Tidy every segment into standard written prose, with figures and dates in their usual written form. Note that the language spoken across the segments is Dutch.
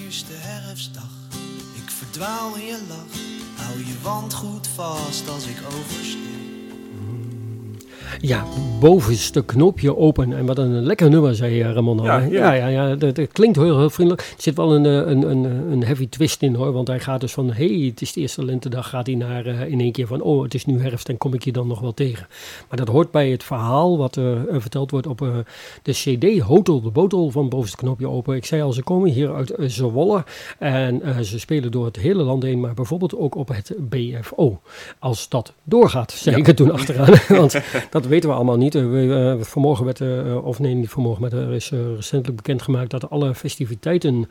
eerste herfstdag. Ik verdwaal in je lach. Hou je wand goed vast als ik oversteek. Ja, bovenste knopje open. En wat een lekker nummer, zei Ramon. Ja, dat klinkt heel vriendelijk. Er zit wel een heavy twist in, hoor. Want hij gaat dus van, het is de eerste lentedag. Gaat hij naar in één keer van, het is nu herfst en kom ik je dan nog wel tegen. Maar dat hoort bij het verhaal wat verteld wordt op de CD Hotel de Botel van bovenste knopje open. Ik zei al, ze komen hier uit Zwolle. En ze spelen door het hele land heen, maar bijvoorbeeld ook op het BFO. Als dat doorgaat, zei ik er toen achteraan. Want dat weten we allemaal niet. Vanmorgen werd, niet vanmorgen, maar er is recentelijk bekendgemaakt dat alle festiviteiten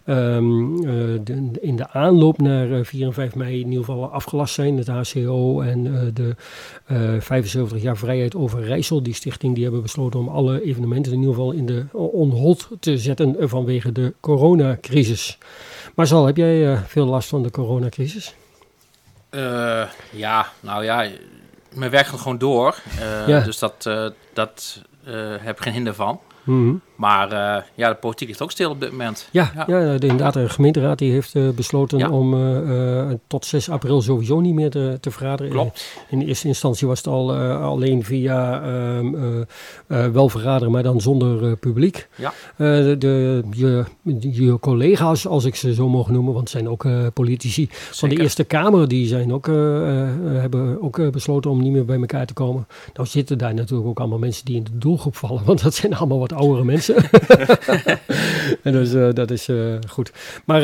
in de aanloop naar 4 en 5 mei in ieder geval afgelast zijn. Het HCO en de 75 jaar vrijheid over Rijssel, die stichting, die hebben besloten om alle evenementen in ieder geval in de on hold te zetten vanwege de coronacrisis. Marcel, heb jij veel last van de coronacrisis? Mijn werk gaat gewoon door. Dus dat heb ik geen hinder van. Mm-hmm. Maar de politiek ligt ook stil op dit moment. Inderdaad, de gemeenteraad die heeft besloten om tot 6 april sowieso niet meer te vergaderen. Klopt. In eerste instantie was het al alleen via wel vergaderen, maar dan zonder publiek. Ja. Je collega's, als ik ze zo mogen noemen, want het zijn ook politici van de Eerste Kamer, die zijn ook, hebben ook besloten om niet meer bij elkaar te komen. Nou zitten daar natuurlijk ook allemaal mensen die in de doelgroep vallen, want dat zijn allemaal wat oudere mensen. En dus dat is goed. Maar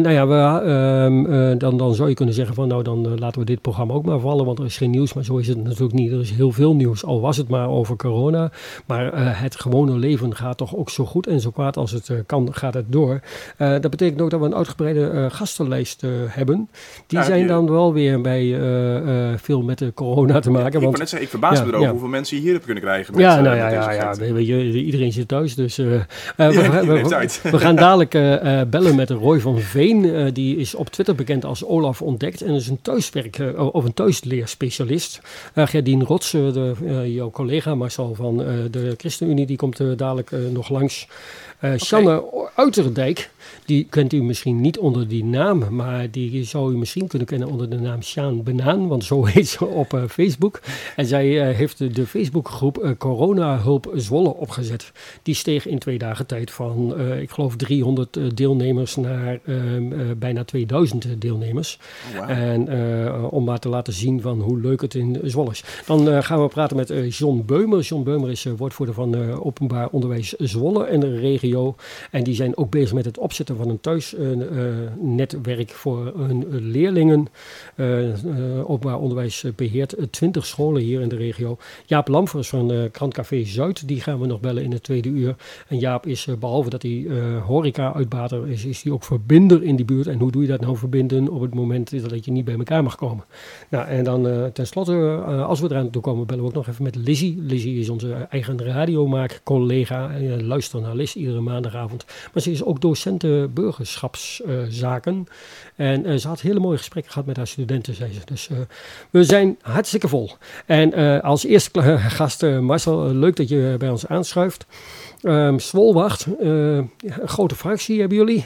dan zou je kunnen zeggen van dan laten we dit programma ook maar vallen, want er is geen nieuws. Maar zo is het natuurlijk niet. Er is heel veel nieuws, al was het maar over corona. Maar het gewone leven gaat toch ook zo goed en zo kwaad als het kan, gaat het door. Dat betekent ook dat we een uitgebreide gastenlijst hebben. Die zijn dan wel weer bij veel met de corona te maken. Ik verbaas me erover hoeveel mensen je hier hebben kunnen krijgen. Weet je, iedereen zit thuis, dus we gaan dadelijk bellen met Roy van Veen. Die is op Twitter bekend als Olaf Ontdekt en is een thuisleerspecialist. Gerdien Rots, jouw collega Marcel van de ChristenUnie, die komt dadelijk nog langs. Sjanne Uiterdijk, die kent u misschien niet onder die naam, maar die zou u misschien kunnen kennen onder de naam Sjaan Benaan, want zo heet ze op Facebook. En zij heeft de Facebookgroep Corona Hulp Zwolle opgezet. Die steeg in 2 dagen tijd van, ik geloof 300 deelnemers naar bijna 2000 deelnemers. Wow. En om maar te laten zien van hoe leuk het in Zwolle is. Dan gaan we praten met John Beumer. John Beumer is woordvoerder van Openbaar Onderwijs Zwolle en de regio. En die zijn ook bezig met het opzetten van een thuisnetwerk voor hun leerlingen. Openbaar Onderwijs beheert 20 scholen hier in de regio. Jaap Lamfers van Krantcafé Zuid, die gaan we nog bellen in het tweede uur. En Jaap is, behalve dat hij horeca-uitbater is hij ook verbinder in die buurt. En hoe doe je dat nou verbinden op het moment dat je niet bij elkaar mag komen? Nou, en dan tenslotte, als we eraan toe komen, bellen we ook nog even met Lizzie. Lizzie is onze eigen radiomaak-collega. Luister naar Liz iedere maandagavond. Maar ze is ook docenten burgerschapszaken. En ze had hele mooie gesprekken gehad met haar studenten, zei ze. Dus we zijn hartstikke vol. En als eerste gast, Marcel, leuk dat je bij ons aanschuift. Zwolwacht, een grote fractie hebben jullie.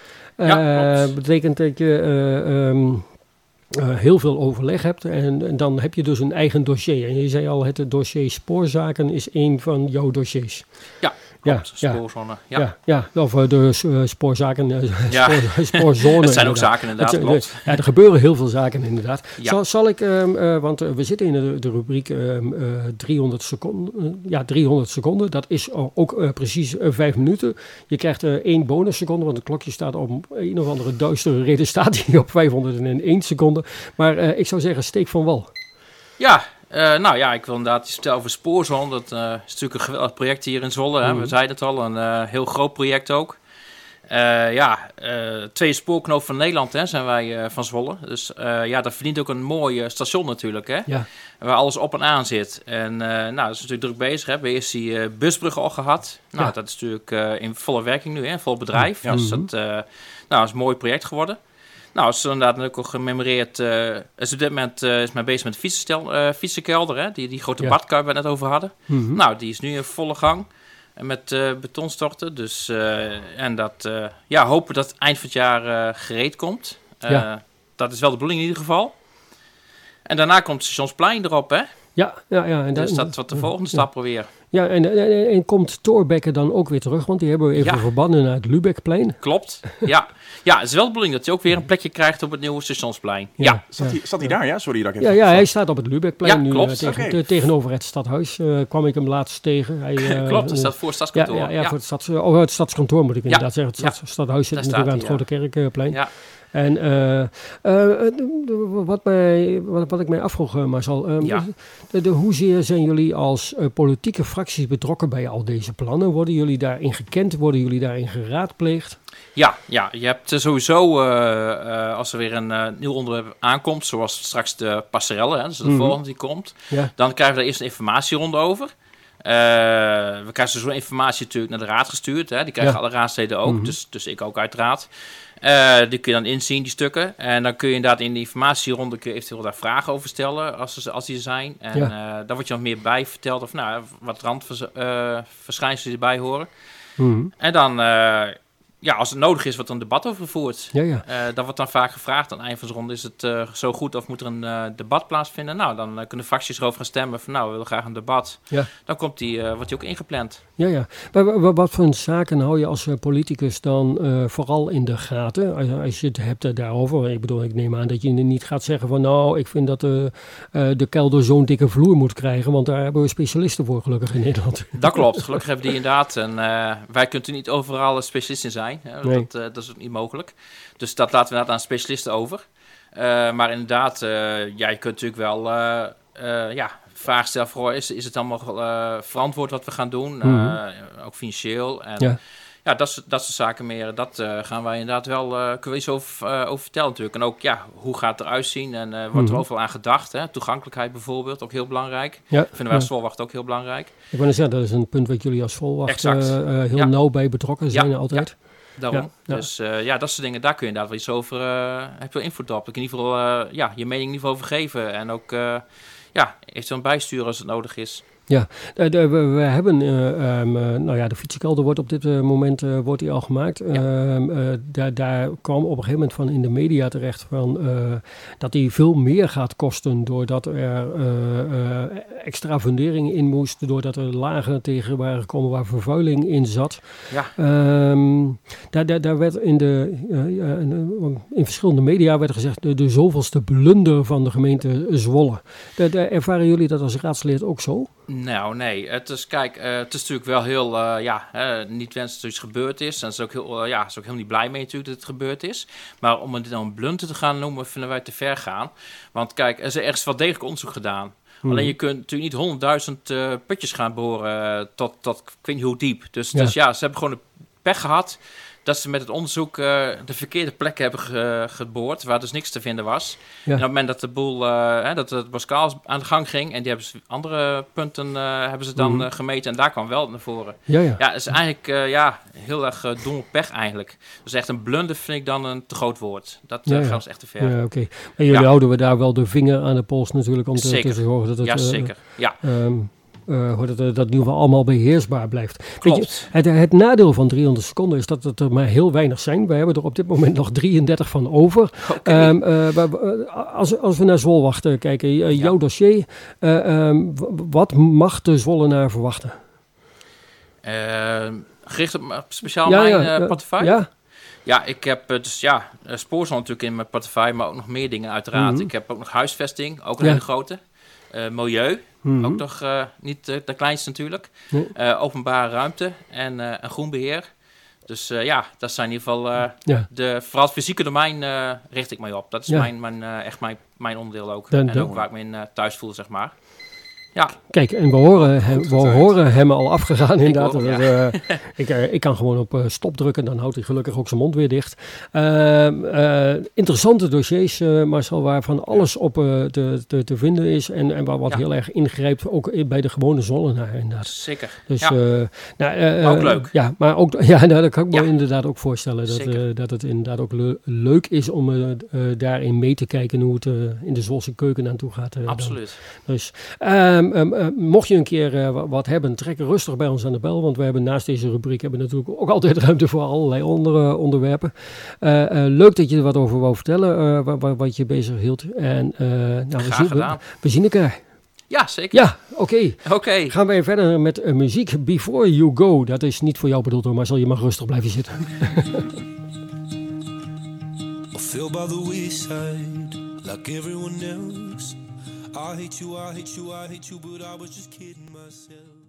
Betekent dat je heel veel overleg hebt en dan heb je dus een eigen dossier. En je zei al, het dossier spoorzaken is een van jouw dossiers. Ja. Spoorzone. Of de spoorzaken, spoorzone. Het zijn ook zaken inderdaad, klopt. Er gebeuren heel veel zaken inderdaad. Ja. Zal ik, want we zitten in de rubriek 300 seconden. 300 seconden, dat is ook precies 5 minuten. Je krijgt 1 bonusseconde, want het klokje staat op een of andere duistere reden staat hij op 501 seconden. Maar ik zou zeggen, steek van wal. Ja. Ik wil inderdaad iets vertellen over Spoorzone. Dat is natuurlijk een geweldig project hier in Zwolle. Hè? We zeiden het al, een heel groot project ook. 2 spoorknoop van Nederland zijn wij van Zwolle. Dus dat verdient ook een mooi station natuurlijk. Hè? Ja. Waar alles op en aan zit. En dat is natuurlijk druk bezig. Hè? We hebben eerst die busbrug al gehad. Nou, dat is natuurlijk in volle werking nu, vol bedrijf. Ja. Dus dat is een mooi project geworden. Nou, het is inderdaad ook gememoreerd. Is op dit moment is men bezig met de fietsenkelder, hè? Die grote badkuip waar we het net over hadden. Mm-hmm. Nou, die is nu in volle gang. met betonstorten. Dus, en dat hopen dat het eind van het jaar gereed komt. Dat is wel de bedoeling in ieder geval. En daarna komt het Stationsplein erop, hè? Ja. En dus dat wordt de volgende stap weer. Ja, en komt Thorbecke dan ook weer terug? Want die hebben we even verbannen naar het Lübeckplein. Klopt, ja. Ja, het is wel de bedoeling dat hij ook weer een plekje krijgt op het nieuwe Stationsplein. Ja. Zat hij daar, ja? Sorry dat ik even... Ja, hij staat op het Lübeckplein nu. Klopt. Tegenover het stadhuis kwam ik hem laatst tegen. Klopt, dat staat voor het stadskantoor. Ja, voor het stadskantoor moet ik inderdaad zeggen. Het stadhuis zit natuurlijk aan het Grote Kerkplein. Ja. En wat ik mij afvroeg, Marcel, hoezeer zijn jullie als politieke fracties betrokken bij al deze plannen? Worden jullie daarin gekend? Worden jullie daarin geraadpleegd? Ja, je hebt sowieso, als er weer een nieuw onderwerp aankomt, zoals straks de passerelle, dus de volgende die komt, dan krijgen we daar eerst een informatieronde over. We krijgen sowieso informatie natuurlijk naar de raad gestuurd. Hè? Die krijgen alle raadsleden ook, dus ik ook uiteraard. Die kun je dan inzien, die stukken. En dan kun je inderdaad in de informatieronde eventueel daar vragen over stellen, als die er zijn. En daar wordt je nog meer bij verteld, of wat randverschijnselen die erbij horen. En dan... als het nodig is, wordt er een debat over gevoerd. Dat wordt dan vaak gevraagd aan het eind van de ronde. Is het zo goed of moet er een debat plaatsvinden? Nou, dan kunnen fracties erover gaan stemmen van we willen graag een debat. Dan wordt die ook ingepland. Maar wat voor zaken hou je als politicus dan vooral in de gaten? Als je het hebt daarover. Ik neem aan dat je niet gaat zeggen van ik vind dat de kelder zo'n dikke vloer moet krijgen. Want daar hebben we specialisten voor gelukkig in Nederland. Dat klopt. Gelukkig hebben die inderdaad. En wij kunnen niet overal specialisten zijn. Nee. Dat is ook niet mogelijk. Dus dat laten we inderdaad aan specialisten over. Maar inderdaad, je kunt natuurlijk wel vragen stellen voor is het allemaal verantwoord wat we gaan doen? Ook financieel. En dat soort zaken meer. Dat gaan wij inderdaad wel kunnen we iets over vertellen natuurlijk. En ook hoe gaat het eruit zien? En wordt er overal aan gedacht? Hè? Toegankelijkheid bijvoorbeeld, ook heel belangrijk. Vinden wij als Volwacht ook heel belangrijk. Ik wil zeggen, dat is een punt wat jullie als Volwacht heel nauw bij betrokken zijn altijd. Daarom. Dus dat soort dingen, daar kun je inderdaad wel iets over, heb je wel invloed op. Ik in ieder geval je mening in ieder geval over geven. En ook eventueel bijsturen als het nodig is. Ja, we hebben, de fietsenkelder wordt op dit moment wordt die al gemaakt. Daar kwam op een gegeven moment van in de media terecht van dat die veel meer gaat kosten doordat er extra fundering in moest, doordat er lagen tegen waren gekomen waar vervuiling in zat. Daar werd in verschillende media werd gezegd de zoveelste blunder van de gemeente Zwolle. Ervaren jullie dat als raadslid ook zo? Nou, nee. Het is natuurlijk wel heel niet wenselijk dat iets gebeurd is. En is ook heel, is ook helemaal niet blij mee natuurlijk dat het gebeurd is. Maar om het dan een blunder te gaan noemen, vinden wij te ver gaan. Want kijk, er is ergens wel degelijk onderzoek gedaan. Alleen je kunt natuurlijk niet 100.000 putjes gaan boren tot ik weet niet hoe diep. Dus ze hebben gewoon een pech gehad dat ze met het onderzoek de verkeerde plekken hebben geboord, waar dus niks te vinden was. En op het moment dat de boel, dat het Boskaal aan de gang ging, en die hebben andere punten hebben ze dan gemeten, en daar kwam wel naar voren. Het is eigenlijk heel erg domme pech eigenlijk. Dus echt een blunder vind ik dan een te groot woord. Dat gaat echt te ver. Ja, oké. En jullie houden we daar wel de vinger aan de pols natuurlijk om te zorgen dat het... Ja, zeker. Dat in ieder geval allemaal beheersbaar blijft. Klopt. Weet je, het nadeel van 300 seconden is dat het er maar heel weinig zijn. We hebben er op dit moment nog 33 van over. Als we naar Zwolwacht kijken, jouw dossier, wat mag de Zwollenaar verwachten? Gericht op speciaal mijn portefeuille? Ja, ik heb Spoorzone natuurlijk in mijn portefeuille, maar ook nog meer dingen uiteraard. Ik heb ook nog huisvesting, ook een hele grote. Milieu, ook nog niet de kleinste natuurlijk. Openbare ruimte en groenbeheer. Dus dat zijn in ieder geval vooral het fysieke domein richt ik mij op. Dat is echt mijn onderdeel ook. En ook waar ik me in thuis voel, zeg maar. Ja. Kijk, en we horen hem al afgegaan inderdaad. Ik kan gewoon op stop drukken, dan houdt hij gelukkig ook zijn mond weer dicht. Interessante dossiers, Marcel, waarvan alles op te vinden is en waar wat heel erg ingrijpt, ook bij de gewone Zwollenaar inderdaad. Zeker, dus, ook leuk. Ja, maar ook, dat kan ik me inderdaad ook voorstellen, dat het inderdaad ook leuk is om daarin mee te kijken hoe het in de Zwolse keuken aan toe gaat. Absoluut. Dus... Mocht je een keer wat hebben, trek rustig bij ons aan de bel. Want we hebben naast deze rubriek natuurlijk ook altijd ruimte voor allerlei onderwerpen. Leuk dat je er wat over wou vertellen, wat je bezig hield. En we zien elkaar. Ja, zeker. Ja, oké. Gaan wij verder met muziek. Before You Go. Dat is niet voor jou bedoeld hoor, maar zal je maar rustig blijven zitten. I feel by the wayside, like everyone else. I hate you, but I was just kidding myself.